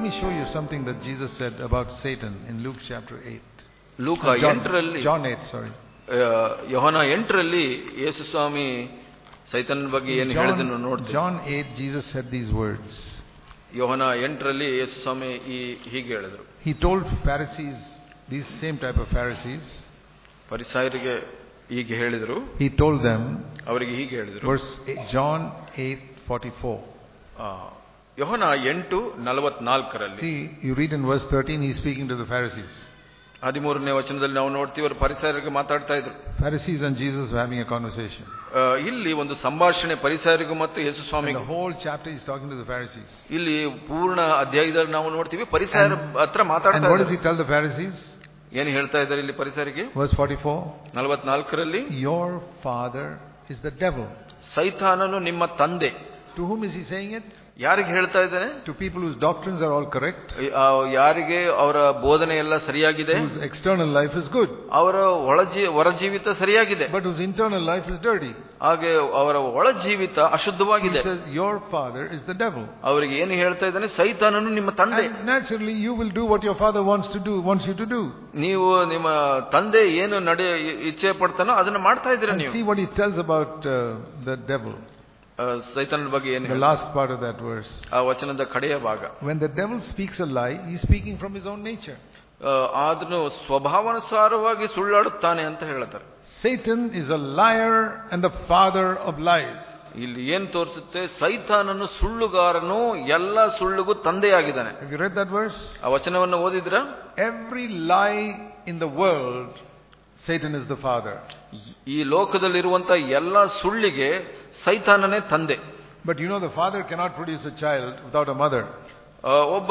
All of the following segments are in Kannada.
me show you something that Jesus said about Satan in Luke chapter 8. ಲೂಕ 8ರಲ್ಲಿ John 8, sorry. ಯೋಹಾನ 8ರಲ್ಲಿ ಯೇಸು ಸ್ವಾಮಿ ಸೈತಾನನ ಬಗ್ಗೆ ಏನು ಹೇಳಿದನು ನೋಡ್ತೀವಿ. John 8, Jesus said these words. ಯೋಹಾನ 8ರಲ್ಲಿ ಯೇಸು ಸ್ವಾಮಿ ಹೀಗೆ ಹೇಳಿದರು. He told Pharisees, these same type of Pharisees, ಫರಿಸಾಯರಿಗೆ ಹೀಗೆ ಹೇಳಿದರು. He told them, ಅವರಿಗೆ ಹೀಗೆ ಹೇಳಿದರು. verse 8, John 8:44. ಯೋಹಾನ 8:44ರಲ್ಲಿ. See, you read in verse 13, he's speaking to the Pharisees. 13ನೇ ವಚನದಲ್ಲಿ ನಾವು ನೋಡ್ತೀವಿ, ಅವರು ಫರಿಸಾಯರಿಗೆ ಮಾತಾಡ್ತಾ ಇದ್ರು. Pharisees and Jesus were having a conversation. ಇಲ್ಲಿ ಒಂದು ಸಂಭಾಷಣೆ ಫರಿಸಾಯರಿಗೂ ಮತ್ತು ಯೇಸು ಸ್ವಾಮಿಗೂ. The whole chapter is talking to the Pharisees. ಇಲ್ಲಿ ಪೂರ್ಣ ಅಧ್ಯಾಯದಲ್ಲಿ ನಾವು ನೋಡ್ತೀವಿ ಫರಿಸಾಯರ ಹತ್ರ ಮಾತಾಡ್ತಾ ಇದ್ದಾರೆ. And what does he tell the Pharisees? ಏನು ಹೇಳ್ತಾ ಇದ್ದಾರೆ ಇಲ್ಲಿ ಫರಿಸಾಯರಿಗೆ? verse 44. 44ರಲ್ಲಿ, your father is the devil. ಸೈತಾನನು ನಿಮ್ಮ ತಂದೆ. To whom is he saying it? ಯಾರಿಗೆ ಹೇಳ್ತಾ ಇದ್ದಾನೆ? To people whose doctrines are all correct. ಯಾರಿಗೆ ಅವರ ಬೋಧನೆ ಎಲ್ಲ ಸರಿಯಾಗಿದೆ. Whose external life is good. ಅವರ ಹೊರ ಜೀವಿತ ಸರಿಯಾಗಿದೆ. But whose internal life is dirty. ಹಾಗೆ ಅವರ ಒಳ ಜೀವಿತ ಅಶುದ್ಧವಾಗಿದೆ. He says your father is the devil. ಅವರಿಗೆ ಏನು ಹೇಳ್ತಾ ಇದ್ದಾನೆ? ಸೈತಾನನು ನಿಮ್ಮ ತಂದೆ. And naturally you will do what your father wants you to do. ನೀವು ನಿಮ್ಮ ತಂದೆ ಏನು ಇಚ್ಛೆ ಪಡ್ತಾನೋ ಅದನ್ನ ಮಾಡ್ತಾ ಇದ್ದೀರಾ ನೀವು. See what he tells about the devil. ಸೈತಾನನ ಬಗ್ಗೆ ಏನು? The last part of that verse. ಆ ವಚನದ ಕಡೆಯ ಭಾಗ. When the devil speaks a lie, he is speaking from his own nature. ಅದನ್ನು ಸ್ವಭಾವಾನುಸಾರವಾಗಿ ಸುಳ್ಳಾಡುತ್ತಾನೆ ಅಂತ ಹೇಳ್ತಾರೆ. Satan is a liar and the father of lies. ಇಲ್ಲಿ ಏನ್ ತೋರಿಸುತ್ತೆ? ಸೈತಾನನು ಸುಳ್ಳುಗಾರನು, ಎಲ್ಲ ಸುಳ್ಳುಗೂ ತಂದೆಯಾಗಿದ್ದಾನೆ. Have you read that verse? ಆ ವಚನವನ್ನು ಓದಿದ್ರಾ? Every lie in the world, Satan is the father. ಈ ಲೋಕದಲ್ಲಿರುವಂತ ಎಲ್ಲ ಸುಳ್ಳಿಗೆ ಸೈತಾನನೇ ತಂದೆ. But you know the father cannot produce a child without a mother. ಒಬ್ಬ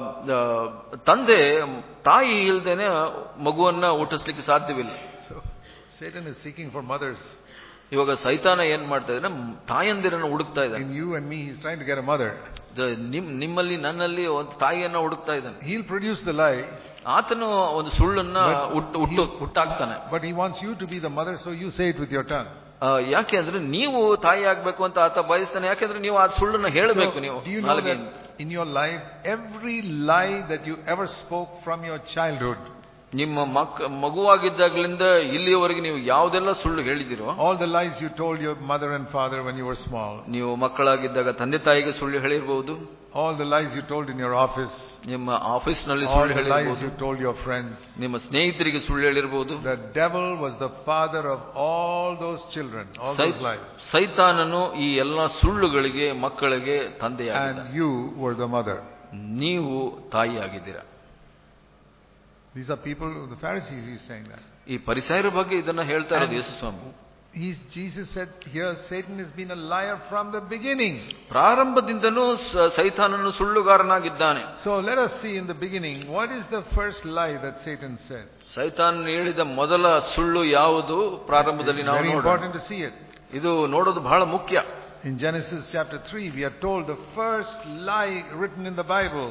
ತಂದೆ ತಾಯಿ ಇಲ್ದೇನೆ ಮಗುವನ್ನ ಹುಟ್ಟಿಸ್ಲಿಕ್ಕೆ ಸಾಧ್ಯವಿಲ್ಲ. So Satan is seeking for mothers. ಇವಾಗ ಸೈತಾನ ಏನ್ ಮಾಡ್ತಾ ಇದ್ದಾನೆ? ತಾಯಂದಿರನ್ನು ಹುಡುಕ್ತಾ ಇದ್ದಾನೆ. In you and me, he's trying to get a mother. ನಿಮ್ಮಲ್ಲಿ ನನ್ನಲ್ಲಿ ಒಂದು ತಾಯಿಯನ್ನ ಹುಡುಕ್ತಾ ಇದ್ದಾನೆ. He'll produce the lie. ಆತನು ಒಂದು ಸುಳ್ಳನ್ನ ಹುಟ್ಟಾಕ್ತಾನೆ. But he wants you to be the mother, so you say it with your tongue. ಯಾಕೆ ಅಂದ್ರೆ ನೀವು ತಾಯಿ ಆಗ್ಬೇಕು ಅಂತ ಆತ ಬಯಸ್ತಾನೆ. ಯಾಕೆಂದ್ರೆ ನೀವು ಆ ಸುಳ್ಳನ್ನ ಹೇಳಬೇಕು. ನೀವು in your life, every lie that you ever spoke from your childhood, ನಿಮ್ಮ ಮಗುವಾಗಿದ್ದಾಗಲಿಂದ ಇಲ್ಲಿಯವರೆಗೆ ನೀವು ಯಾವುದೆಲ್ಲ ಸುಳ್ಳು ಹೇಳಿದಿರೋ, all the lies you told your mother and father when you were small, ನೀವು ಮಕ್ಕಳಾಗಿದ್ದಾಗ ತಂದೆ ತಾಯಿಗೆ ಸುಳ್ಳು ಹೇಳಿರಬಹುದು. all the lies you told in your office, ನಿಮ್ಮ ಆಫೀಸ್ ನಲ್ಲಿ ಸುಳ್ಳು ಹೇಳಿರಬಹುದು. all the lies you told your friends, ನಿಮ್ಮ ಸ್ನೇಹಿತರಿಗೆ ಸುಳ್ಳು ಹೇಳಿರಬಹುದು. the devil was the father of all those children, all those lies. ಸೈತಾನನು ಈ ಎಲ್ಲಾ ಸುಳ್ಳುಗಳಿಗೆ ಮಕ್ಕಳಿಗೆ ತಂದೆಯಾಗಿದ್ದ. And you were the mother. ನೀವು ತಾಯಿಯಾಗಿದ್ದೀರಾ. These are people, the Pharisees, he's saying that. ಈ ಫರಿಸಾಯರ ಬಗ್ಗೆ ಇದನ್ನ ಹೇಳ್ತಾ ಇರೋದು ಯೇಸು ಸ್ವಾಮಿ. Jesus said here, Satan has been a liar from the beginning. ಪ್ರಾರಂಭದಿಂದನೂ ಸೈತಾನನು ಸುಳ್ಳುಗಾರನಾಗಿದ್ದಾನೆ. So let us see in the beginning, what is the first lie that Satan said? ಸೈತಾನನು ಹೇಳಿದ ಮೊದಲ ಸುಳ್ಳು ಯಾವುದು? ಪ್ರಾರಂಭದಲ್ಲಿ ನಾವು ನೋಡೋಣ. Very important to see it. ಇದು ನೋಡೋದು ಬಹಳ ಮುಖ್ಯ. In Genesis chapter 3, we are told the first lie written in the Bible.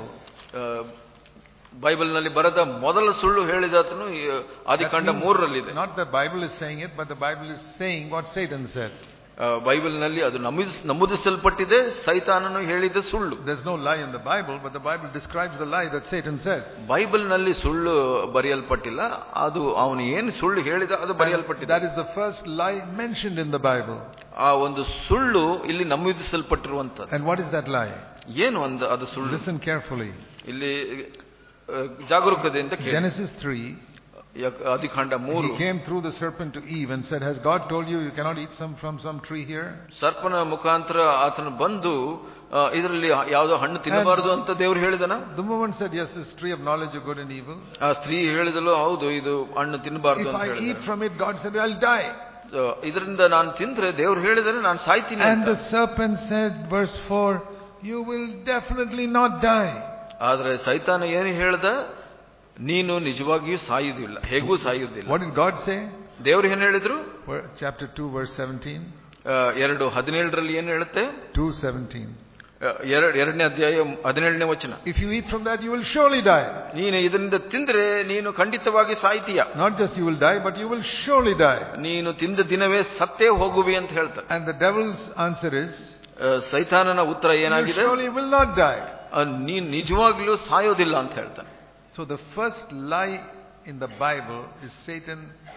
Bible ನಲ್ಲಿ ಬರೆದ ಮೊದಲ ಸುಳ್ಳು ಹೇಳಿದಾತನು ಆದಿಕಾಂಡ 3ರಲ್ಲಿದೆ. Not the Bible is saying it, but the Bible is saying what Satan said. Bible ನಲ್ಲಿ ಅದು ನಮೂದಿಸಲ್ಪಟ್ಟಿದೆ, ಸೈತಾನನು ಹೇಳಿದ ಸುಳ್ಳು. There's no lie in the Bible, but the Bible describes the lie that Satan said. Bible ನಲ್ಲಿ ಸುಳ್ಳು ಬರೆಯಲ್ಪಟ್ಟಿಲ್ಲ, ಅದು ಅವನು ಏನು ಸುಳ್ಳು ಹೇಳಿದ ಅದು ಬರೆಯಲ್ಪಟ್ಟಿದೆ. That is the first lie mentioned in the Bible. ಆ ಒಂದು ಸುಳ್ಳು ಇಲ್ಲಿ ನಮೂದಿಸಲ್ಪಟ್ಟಿರುವಂತದ್ದು. And what is that lie? ಏನು ಅದು ಸುಳ್ಳು? Listen carefully. ಇಲ್ಲಿ ಜಾಗರೂಕತೆಯಿಂದ ಕೇಳಿ. Genesis 3, ಆದಿಕಾಂಡ 3. He came through the serpent to Eve and said, has God told you cannot eat from some tree here? ಸರ್ಪನ ಮುಖಾಂತರ ಆತನು ಬಂದು ಇದರಲ್ಲಿ ಯಾವುದೋ ಹಣ್ಣು ತಿನ್ನಬಾರದು ಅಂತ ದೇವರು ಹೇಳಿದನ? The woman said, yes, this tree of knowledge of good and evil. ಆ ಸ್ತ್ರೀ ಹೇಳಿದಳು, ಹೌದು ಇದು ಹಣ್ಣು ತಿನ್ನಬಾರದು ಅಂತ ಹೇಳಿದ. If I eat from it, God said, I'll die. ಇದರಿಂದ ನಾನು ತಿಂದ್ರೆ ದೇವರು ಹೇಳಿದರೆ ನಾನು ಸಾಯ್ತೀನಿ. And the serpent said, verse 4, you will definitely not die. ಆದ್ರೆ ಸೈತಾನ ಏನು ಹೇಳ್ದ? ನೀನು ನಿಜವಾಗಿಯೂ ಸಾಯುವುದಿಲ್ಲ, ಹೇಗೂ ಸಾಯುವುದಿಲ್ಲ. What did God say? ದೇವರು ಏನು ಹೇಳಿದ್ರು? Chapter 2 verse 17. 2:17 ಏನು ಹೇಳುತ್ತೆ? 2:17. 2ನೇ ಅಧ್ಯಾಯ 17ನೇ ವಚನ. If you eat from that, you will surely die. ನೀನು ಇದರಿಂದ ತಿಂದ್ರೆ ನೀನು ಖಂಡಿತವಾಗಿ ಸಾಯ್ತೀಯ. Not just you will die, but you will surely die. ನೀನು ತಿಂದ ದಿನವೇ ಸತ್ತೇ ಹೋಗುವಿ ಅಂತ ಹೇಳ್ತಾರೆ. And the devil's answer is, ಸೈತಾನನ ಉತ್ತರ ಏನಾಗಿದೆ? You surely will not die. ನೀನ್ ನಿಜವಾಗ್ಲೂ ಸಾಯೋದಿಲ್ಲ ಅಂತ ಹೇಳ್ತಾನೆ. So the first lie in the Bible is Satan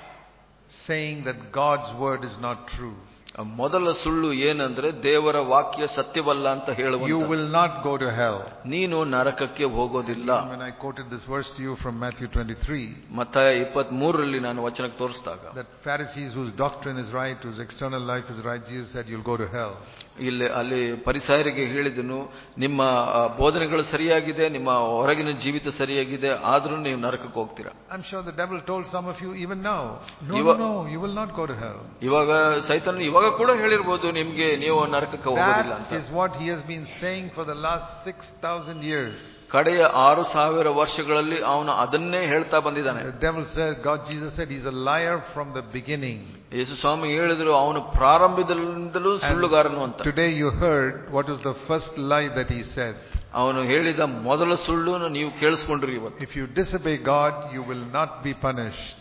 saying that God's word is not true. ಮೊದಲ ಸುಳ್ಳು ಏನಂದ್ರೆ ದೇವರ ವಾಕ್ಯ ಸತ್ಯವಲ್ಲ ಅಂತ ಹೇಳುವ. You will not go to hell. ನೀನು ನರಕಕ್ಕೆ ಹೋಗೋದಿಲ್ಲ. When I quoted this verse to you from Matthew 23, ಮತ್ತಾಯ 23ರಲ್ಲಿ ನಾನು ವಚನಕ್ಕೆ ತೋರಿಸಿದಾಗ, that Pharisees whose doctrine is right, whose external life is right, Jesus said you'll go to hell. ಅಲ್ಲಿ ಪರಿಸಯರಿಗೆ ಹೇಳಿದನು, ನಿಮ್ಮ ಬೋಧನೆಗಳು ಸರಿಯಾಗಿದೆ, ನಿಮ್ಮ ಹೊರಗಿನ ಜೀವಿತ ಸರಿಯಾಗಿದೆ, ಆದ್ರೂ ನೀವು ನರಕಕ್ಕೆ ಹೋಗ್ತೀರಾ. I'm sure the devil told some of you even now, no, you will not go to hell. ಇವಾಗ ಸೈತಾನ ಇವಾಗ ಕೂಡ ಹೇಳಿರಬಹುದು ನಿಮ್ಗೆ ನೀವು ನರಕಕ್ಕೆ ಹೋಗೋದಿಲ್ಲ ಅಂತ. That is what he has been saying for the last 6,000 years. ಕಡೆಯ 6,000 ವರ್ಷಗಳಲ್ಲಿ ಅವನು ಅದನ್ನೇ ಹೇಳ್ತಾ ಬಂದಿದ್ದಾನೆ. The devil said, Jesus said he's a liar from the beginning. ಯೇಸು ಸ್ವಾಮಿ ಹೇಳಿದ್ರು ಅವನು ಪ್ರಾರಂಭದಿಂದಲೂ ಸುಳ್ಳುಗಾರನು ಅಂತ. Today you heard what was the first lie that he said. ಅವನು ಹೇಳಿದ ಮೊದಲ ಸುಳ್ಳನ್ನು ನೀವು ಕೇಳಿಸ್ಕೊಂಡ್ರಿ ಇವತ್ತು. If you disobey God, you will not be punished.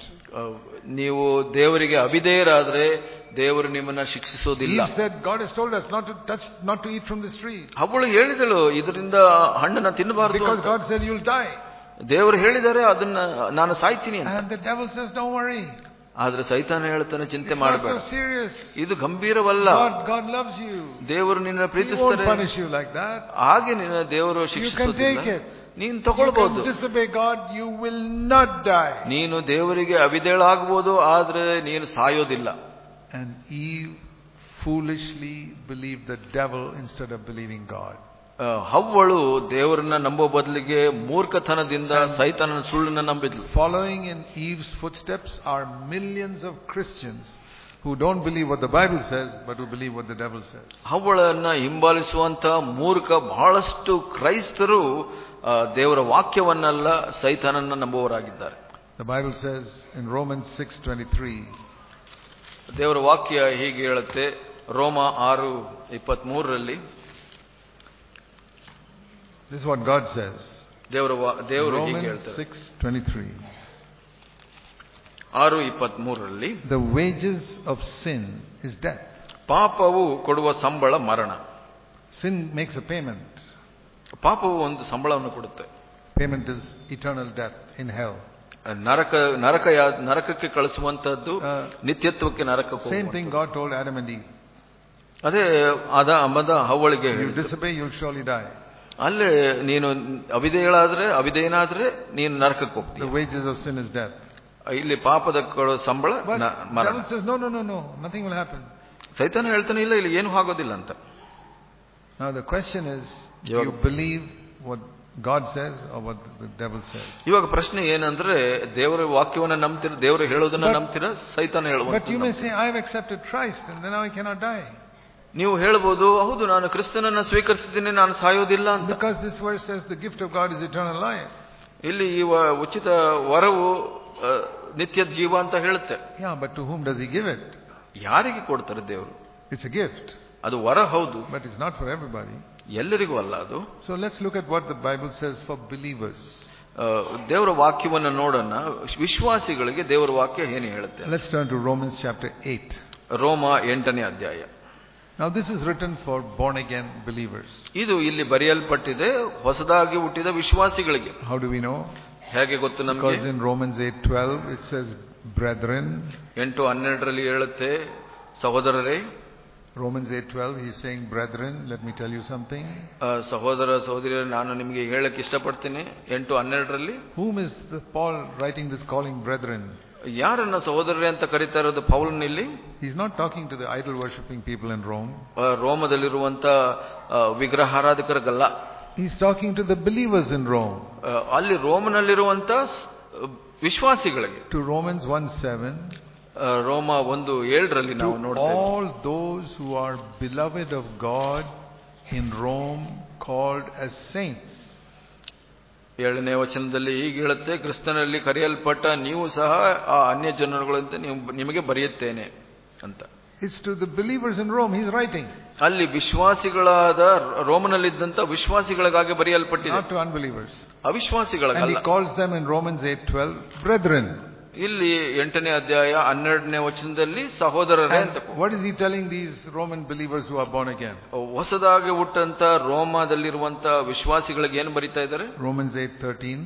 ನೀವು ದೇವರಿಗೆ ಅವಿಧೇಯರಾದ್ರೆ ದೇವರು ನಿಮ್ಮನ್ನ ಶಿಕ್ಷಿಸೋದಿಲ್ಲ. He said God has told us not to eat from this tree. ಅವಳು ಹೇಳಿದಳು ಇದರಿಂದ ಹಣ್ಣನ್ನ ತಿನ್ನಬಾರದು. Because God said you'll die. ದೇವರು ಹೇಳಿದ್ದಾರೆ ಅದನ್ನ ನಾನು ಸಾಯ್ತೀನಿ ಅಂತ. And the devil says don't worry. ಆದ್ರೆ ಸೈತಾನ ಹೇಳ್ತಾನೆ ಚಿಂತೆ ಮಾಡಬೇಡ, ಇದು ಗಂಭೀರವಲ್ಲ, God loves you. ದೇವರು ನಿನ್ನ ಪ್ರೀತಿಸ್ತಾರೆ, He won't punish you like that. ಹಾಗೆ ನಿನ್ನ ದೇವರು ಶಿಕ್ಷಿಸುವುದಿಲ್ಲ, ನೀನು ತಗೊಳ್ಬಹುದು. Disobey God, you will not die. ನೀನು ದೇವರಿಗೆ ಅವಿಧೇಯಳಾಗಬಹುದು, ಆದ್ರೆ ನೀನು ಸಾಯೋದಿಲ್ಲ. And Eve foolishly believed the devil instead of believing God. ಹವ್ವಳು ದೇವರನ್ನ ನಂಬೋ ಬದಲಿಗೆ ಮೂರ್ಖತನದಿಂದ ಸೈತಾನನ ಸುಳ್ಳನ್ನ ನಂಬಿದ್ಲು. Following in Eve's footsteps are millions of Christians who don't believe what the Bible says but who believe what the devil says. ಹವ್ವಳನ್ನ ಹಿಂಬಾಲಿಸುವಂತ ಮೂರ್ಖ ಬಹಳಷ್ಟು ಕ್ರೈಸ್ತರು ದೇವರ ವಾಕ್ಯವನ್ನಲ್ಲ ಸೈತಾನನ್ನ ನಂಬುವವರಾಗಿದ್ದಾರೆ. The Bible says in Romans 6:23, ದೇವರ ವಾಕ್ಯ ಹೀಗೆ ಹೇಳುತ್ತೆ, ರೋಮ 6:23ರಲ್ಲಿ. This is what God says. ದೇವರು ಹೀಗೆ ಹೇಳ್ತಾರೆ, 6:23. 6:23ರಲ್ಲಿ, The wages of sin is death. ಪಾಪವು ಕೊಡುವ ಸಂಬಳ ಮರಣ. Sin makes a payment. ಪಾಪವು ಒಂದು ಸಂಬಳವನ್ನು ಕೊಡುತ್ತೆ. Payment is eternal death in hell. ನರಕಕ್ಕೆ ಕಳಿಸುವಂತದ್ದು, ನಿತ್ಯತ್ವಕ್ಕೆ ನರಕಕ್ಕೆ. Same thing God told Adam and Eve. ಅದೇ ಹವ್ವಳಿಗೆ, you disobey, you'll surely die. ಅಲ್ಲೇ ನೀನು ಅವಿಧೇಯನಾದ್ರೆ ನೀನು ನರಕಕ್ಕೆ ಹೋಗ್ತೀಯ. The wages of sin is death. ಇಲ್ಲಿ ಪಾಪದ ಸಂಬಳ ಮರಣ. devil says no, nothing will happen. ಸೈತಾನ ಹೇಳ್ತಾನೆ ಇಲ್ಲ, ಇಲ್ಲಿ ಏನು ಆಗೋದಿಲ್ಲ ಅಂತ. Now the question is, do you believe what God says or what the devil says? ಇವಾಗ ಪ್ರಶ್ನೆ ಏನಂದ್ರೆ, ದೇವರ ವಾಕ್ಯವನ್ನ ನಂಬ್ತೀರಾ, ದೇವರು ಹೇಳೋದನ್ನ ನಂಬ್ತೀರಾ, ಸೈತಾನ ಹೇಳುವಂತ? But you may say I have accepted Christ and then I cannot die. ನೀವು ಹೇಳ್ಬೋದು, ಹೌದು ನಾನು ಕ್ರಿಸ್ತನನ್ನ ಸ್ವೀಕರಿಸಿದ್ದೀನಿ, ನಾನು ಸಾಯೋದಿಲ್ಲ ಅಂತ. Because this verse says the gift of God is eternal life. ಇಲ್ಲಿ ಈ ಉಚಿತ ವರವು ನಿತ್ಯ ಜೀವ ಅಂತ ಹೇಳುತ್ತೆ. Yeah, but to whom does he give it? ಯಾರಿಗೆ ಕೊಡ್ತಾರೆ ದೇವರು? It's a gift. ಅದು ವರ ಹೌದು, but it's not for everybody. ಎಲ್ಲರಿಗೂ ಅಲ್ಲ ಅದು. So let's look at what the Bible says for believers. ದೇವರ ವಾಕ್ಯವನ್ನು ನೋಡೋಣ, ವಿಶ್ವಾಸಿಗಳಿಗೆ ದೇವರ ವಾಕ್ಯ ಏನು ಹೇಳುತ್ತೆ. Let's turn to Romans chapter 8. ರೋಮ 8ನೇ ಅಧ್ಯಾಯ. Now this is written for born again believers. ಇದು ಇಲ್ಲಿ ಬರೆಯಲ್ಪಟ್ಟಿದೆ ಹೊಸದಾಗಿ ಹುಟ್ಟಿದ ವಿಶ್ವಾಸಿಗಳಿಗೆ. How do we know? ಹೇಗೆ ಗೊತ್ತು ನಮಗೆ? Because in Romans 8:12 it says brethren. 8:12ರಲ್ಲಿ ಹೇಳುತ್ತೆ ಸಹೋದರರೇ. Romans 8:12 he is saying brethren, let me tell you something. ಸಹೋದರ ಸಹೋದರಿಯರೇ, ನಾನು ನಿಮಗೆ ಹೇಳಕ್ಕೆ ಇಷ್ಟಪಡ್ತೀನಿ. 8:12ರಲ್ಲಿ whom is Paul writing this calling brethren? ಯಾರನ್ನ ಸಹೋದರರೇ ಅಂತ ಕರೀತಾ ಇರೋದು ಪೌಲನಲ್ಲಿ? He is not talking to the idol worshipping people in Rome. ರೋಮದಲ್ಲಿರುವಂತ ವಿಗ್ರಹಾರಾಧಕರಿಗಲ್ಲ. He is talking to the believers in Rome. ಅಲ್ಲಿ ರೋಮನಲ್ಲಿರುವಂತ ವಿಶ್ವಾಸಿಗಳಿಗೆ. To Romans 1:7, ರೋಮ 1:7ರಲ್ಲಿ ನಾವು ನೋಡ್ತೇವೆ, all those who are beloved of God in Rome called as saints. 7ನೇ ವಚನದಲ್ಲಿ ಹೀಗೆ ಹೇಳುತ್ತೆ, ಕ್ರಿಸ್ತನಲ್ಲಿ ಕರೆಯಲ್ಪಟ್ಟ ನೀವು ಸಹ ಆ ಅನ್ಯ ಜನರುಗಳಂತೆ ನಿಮಗೆ ಬರೆಯುತ್ತೇನೆ ಅಂತ. It's to the believers in Rome he's writing. ಅಲ್ಲಿ ವಿಶ್ವಾಸಿಗಳಾದ ರೋಮನಲ್ಲಿದ್ದಂತ ವಿಶ್ವಾಸಿಗಳಿಗಾಗಿ ಬರೆಯಲ್ಪಟ್ಟಿದೆ, not to unbelievers. ಅವಿಶ್ವಾಸಿಗಳಿಗಲ್ಲ. And he calls them in Romans 8:12 brethren. ಇಲ್ಲಿ 8ನೇ ಅಧ್ಯಾಯ 12ನೇ ವಚನದಲ್ಲಿ ಸಹೋದರರೇ ಅಂತ. What is he telling these Roman believers who are born again? ಹೊಸದಾಗಿ ಹುಟ್ಟಂತ ರೋಮಾದಲ್ಲಿರುವಂತ ವಿಶ್ವಾಸಿಗಳಿಗೆ ಏನು ಬರೀತಾ ಇದ್ದಾರೆ? Romans 8:13.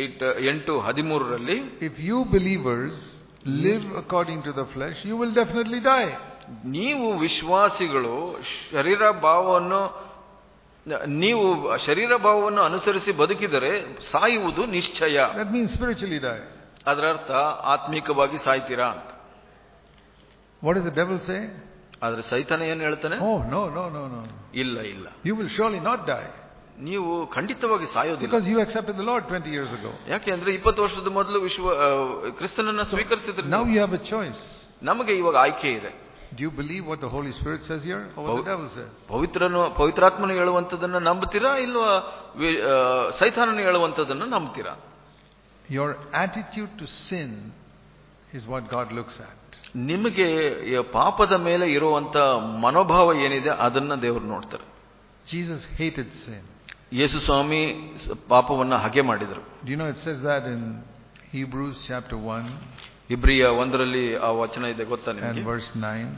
8:13 If you believers live according to the flesh, you will definitely die. ನೀವು ವಿಶ್ವಾಸಿಗಳು ಶರೀರ ಭಾವವನ್ನು ಅನುಸರಿಸಿ ಬದುಕಿದರೆ ಸಾಯುವುದು ನಿಶ್ಚಯ. That means spiritually die. ಅದರ ಅರ್ಥ ಆತ್ಮಿಕವಾಗಿ ಸಾಯ್ತೀರಾ ಅಂತ. What does the devil say? ಆದ್ರೆ ಸೈತಾನ ಏನು ಹೇಳ್ತಾನೆ? Oh, no. ಇಲ್ಲ. You will surely not die. ನೀವು ಖಂಡಿತವಾಗಿ ಸಾಯೋದಿಲ್ಲ. Because you accepted the Lord 20 years ago. ಯಾಕೆ ಅಂದ್ರೆ 20 ವರ್ಷದ ಮೊದಲು ಕ್ರಿಸ್ತನನ್ನ ಸ್ವೀಕರಿಸಿದ್ರೆ. Now you have a choice. ನಮಗೆ ಇವಾಗ ಆಯ್ಕೆ ಇದೆ. Do you believe what the Holy Spirit says here or what the devil says? ಪವಿತ್ರಾತ್ಮನು ಹೇಳುವಂತದನ್ನ ನಂಬುತ್ತೀರಾ ಇಲ್ವಾ ಸೈತಾನನು ಹೇಳುವಂತದನ್ನ ನಂಬುತ್ತೀರಾ? Your attitude to sin is what God looks at. ನಿಮಗೆ ಪಾಪದ ಮೇಲೆ ಇರುವಂತ ಮನೋಭಾವ ಏನಿದೆ ಅದನ್ನ ದೇವರು ನೋಡ್ತಾರೆ. Jesus hated sin. ಯೇಸು ಸ್ವಾಮಿ ಪಾಪವನ್ನ ಹಗೆ ಮಾಡಿದರು. Do you know it says that in Hebrews chapter 1? ಇಬ್ರಿಯ 1ರಲ್ಲಿ ಆ ವಚನ ಇದೆ ಗೊತ್ತಾ ನಿಮಗೆ? And verse 9.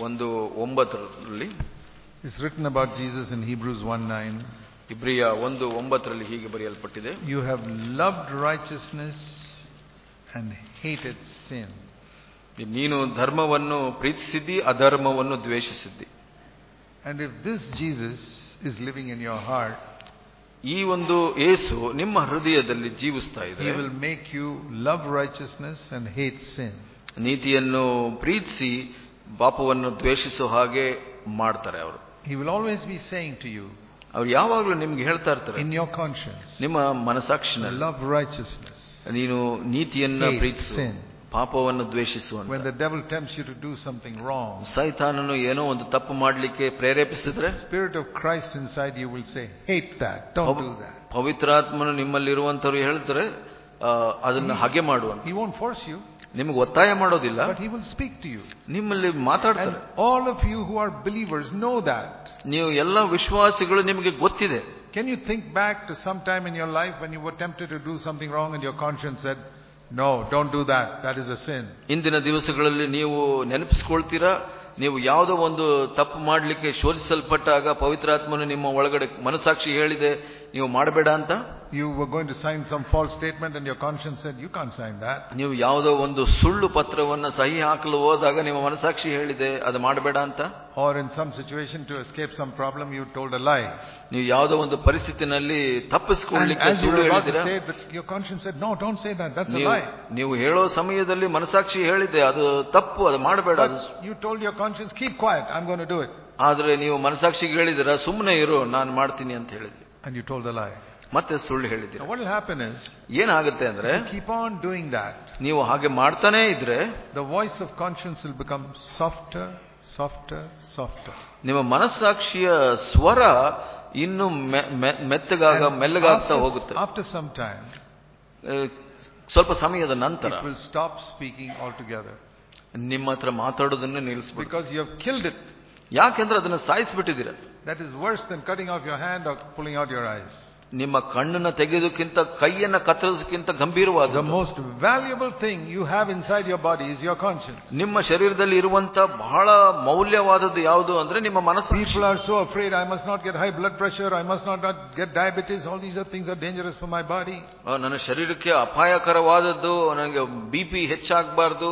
1:9 It's written about Jesus in Hebrews 1:9. ಇಬ್ರಿಯ 1:9 ಹೀಗೆ ಬರೆಯಲ್ಪಟ್ಟಿದೆ. You have loved righteousness and hated sin. ನೀನು ಧರ್ಮವನ್ನು ಪ್ರೀತಿಸಿದ್ದಿ, ಅಧರ್ಮವನ್ನು ದ್ವೇಷಿಸಿದ್ದಿ. And if this Jesus is living in your heart, ಈ ಒಂದು ಯೇಸು ನಿಮ್ಮ ಹೃದಯದಲ್ಲಿ ಜೀವಿಸ್ತಾ ಇದೆ. He will make you love righteousness and hate sin. ನೀತಿಯನ್ನು ಪ್ರೀತಿಸಿ ಪಾಪವನ್ನು ದ್ವೇಷಿಸೋ ಹಾಗೆ ಮಾಡ್ತಾರೆ ಅವರು. He will always be saying to you, ಅವ್ರು ಯಾವಾಗಲೂ ನಿಮ್ಗೆ ಹೇಳ್ತಾ ಇರ್ತಾರೆ, in your conscience, ನಿಮ್ಮ ಮನಸಾಕ್ಷಿನಲ್ಲಿ, love righteousness, ನೀನು ನೀತಿಯನ್ನ ಪ್ರೀತಿಸು, ಪಾಪವನ್ನು ದ್ವೇಷಿಸು ಅಂತ. When the devil tempts you to do something wrong, ಸೈತಾನನು ಏನೋ ಒಂದು ತಪ್ಪು ಮಾಡಲಿಕ್ಕೆ ಪ್ರೇರೇಪಿಸಿದ್ರೆ, the Spirit of Christ inside you will say, hate that, don't do that. ಪವಿತ್ರಾತ್ಮನು ನಿಮ್ಮಲ್ಲಿರುವಂತವರು ಹೇಳ್ತಾರೆ ಅದನ್ನ ಹಾಗೆ ಮಾಡು ಅಂತ. He won't force you. ನಿಮಗೆ ಒತ್ತಾಯ ಮಾಡೋದಿಲ್ಲ, but he will speak to you. ನಿಮ್ಮಲ್ಲಿ ಮಾತಾಡ್ತಾರೆ. And all of you who are believers know that. ನೀವು ಎಲ್ಲ ವಿಶ್ವಾಸಿಗಳು ನಿಮಗೆ ಗೊತ್ತಿದೆ. Can you think back to some time in your life when you were tempted to do something wrong and your conscience said, no, don't do that, that is a sin? ಇಂದಿನ ದಿವಸಗಳಲ್ಲಿ ನೀವು ನೆನಪಿಸಿಕೊಳ್ತೀರಾ, ನೀವು ಯಾವುದೋ ಒಂದು ತಪ್ಪು ಮಾಡಲಿಕ್ಕೆ ಶೋಧಿಸಲ್ಪಟ್ಟಾಗ ಪವಿತ್ರಾತ್ಮನು ನಿಮ್ಮ ಒಳಗಡೆ ಮನಸಾಕ್ಷಿ ಹೇಳಿದೆ ನೀವು ಮಾಡಬೇಡ ಅಂತ. You were going to sign some false statement and your conscience said you can't sign that. ನೀವು ಯಾವುದೋ ಒಂದು ಸುಳ್ಳು ಪತ್ರವನ್ನು ಸಹಿ ಹಾಕಲು ಹೋದಾಗ ನಿಮ್ಮ ಮನಸಾಕ್ಷಿ ಹೇಳಿದೆ ಅದು ಮಾಡಬೇಡ ಅಂತ. Or in some situation to escape some problem you told a lie. ನೀವು ಯಾವುದೋ ಒಂದು ಪರಿಸ್ಥಿತಿನಲ್ಲಿ ತಪ್ಪಿಸಿಕೊಳ್ಳಲಿಕ್ಕೆ ಸುಳ್ಳು ಹೇಳಿದಿರಾ. Your conscience said no, don't say that, that's a lie. ನೀವು ಹೇಳೋ ಸಮಯದಲ್ಲಿ ಮನಸಾಕ್ಷಿ ಹೇಳಿದೆ ಅದು ತಪ್ಪು, ಅದು ಮಾಡಬೇಡ. You told your conscience keep quiet, I'm going to do it. ಆದ್ರೆ ನೀವು ಮನಸಾಕ್ಷಿಗೆ ಹೇಳಿದಿರಾ ಸುಮ್ಮನೆ ಇರು ನಾನು ಮಾಡ್ತೀನಿ ಅಂತ ಹೇಳಿದ್ರಿ. And you told a lie. ಮತ್ತೆ ಸುಳ್ಳು ಹೇಳಿದ್ದೀರಾ. What will happen is, ಏನಾಗುತ್ತೆ ಅಂದ್ರೆ, keep on doing that, ನೀವು ಹಾಗೆ ಮಾಡ್ತಾನೇ ಇದ್ರೆ the voice of conscience will become softer, ನಿಮ್ಮ ಮನಸ್ಸಾಕ್ಷಿಯ ಸ್ವರ ಇನ್ನು ಮೆಲ್ಲಗಾಗ್ತಾ ಹೋಗುತ್ತೆ. After some time, ಸ್ವಲ್ಪ ಸಮಯದ ನಂತರ it will stop speaking altogether. ನಿಮ್ಮ ಹತ್ರ ಮಾತಾಡೋದನ್ನ ನಿಲ್ಲಿಸಬೇಕು. Because you have killed it. ಯಾಕೆಂದ್ರೆ ಅದನ್ನ ಸಾಯಿಸಿಬಿಟ್ಟಿದ್ದೀರಾ. That is worse than cutting off your hand or pulling out your eyes. ನಿಮ್ಮ ಕಣ್ಣನ್ನ ತೆಗೆಯೋದಕ್ಕಿಂತ ಕೈಯನ್ನ ಕತ್ತರಿಸೋದಕ್ಕಿಂತ ಗಂಭೀರವಾದ, the most valuable thing you have inside your body is your conscience. ನಿಮ್ಮ ಶರೀರದಲ್ಲಿ ಇರುವಂತ ಬಹಳ ಮೌಲ್ಯವಾದದ್ದು ಯಾವುದು ಅಂದ್ರೆ ನಿಮ್ಮ ಮನಸ್ಸು. People are so afraid, I must not get high blood pressure, I must not get diabetes, all these things are dangerous for my body. ನನ್ನ ಶರೀರಕ್ಕೆ ಅಪಾಯಕರವಾದದ್ದು, ನನಗೆ ಬಿಪಿ ಹೆಚ್ಚಾಗಬಾರದು,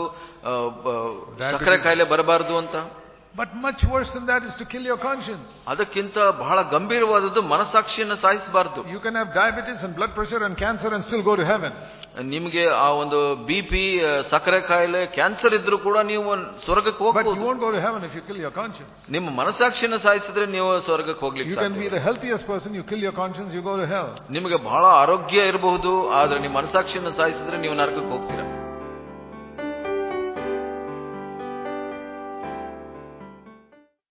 ಸಕ್ಕರೆ ಕಾಯಿಲೆ ಬರಬಾರದು ಅಂತ. But much worse than that is to kill your conscience. ಅದಕ್ಕಿಂತ ಬಹಳ ಗಂಭೀರವಾದದ್ದು ಮನಸಾಕ್ಷಿಯನ್ನು ಸಾಯಿಸಬಾರದು. You can have diabetes and blood pressure and cancer and still go to heaven. ನಿಮಗೆ ಆ ಒಂದು ಬಿಪಿ, ಸಕ್ಕರೆ ಕಾಯಿಲೆ, ಕ್ಯಾನ್ಸರ್ ಇದ್ರೂ ಕೂಡ ನೀವು ಸ್ವರ್ಗಕ್ಕೆ ಹೋಗಬಹುದು. But you won't go to heaven if you kill your conscience. ನಿಮ್ಮ ಮನಸಾಕ್ಷಿಯನ್ನು ಸಾಯಿಸಿದ್ರೆ ನೀವು ಸ್ವರ್ಗಕ್ಕೆ ಹೋಗ್ಲಿಕ್ಕೆ ಸಾಧ್ಯ. You can be the healthiest person, you kill your conscience, you go to hell. ನಿಮಗೆ ಬಹಳ ಆರೋಗ್ಯ ಇರಬಹುದು, ಆದ್ರೆ ನಿಮ್ಮ ಮನಸಾಕ್ಷಿಯನ್ನು ಸಾಯಿಸಿದ್ರೆ ನೀವು ನರಕಕ್ಕೆ ಹೋಗ್ತೀರಾ.